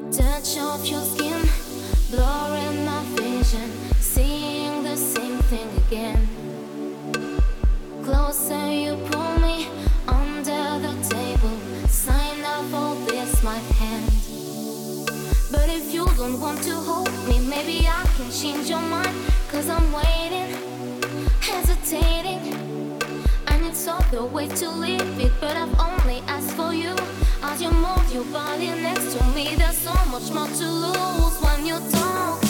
Touch of your skin, blurring my vision, seeing the same thing again. Closer you pull me under the table, sign up all this my hand. But if you don't want to hold me, maybe I can change your mind. Cause I'm waiting, hesitating. I need other way to leave it, but I've only asked for you. As you move your body next to me, there's so much more to lose when you talk.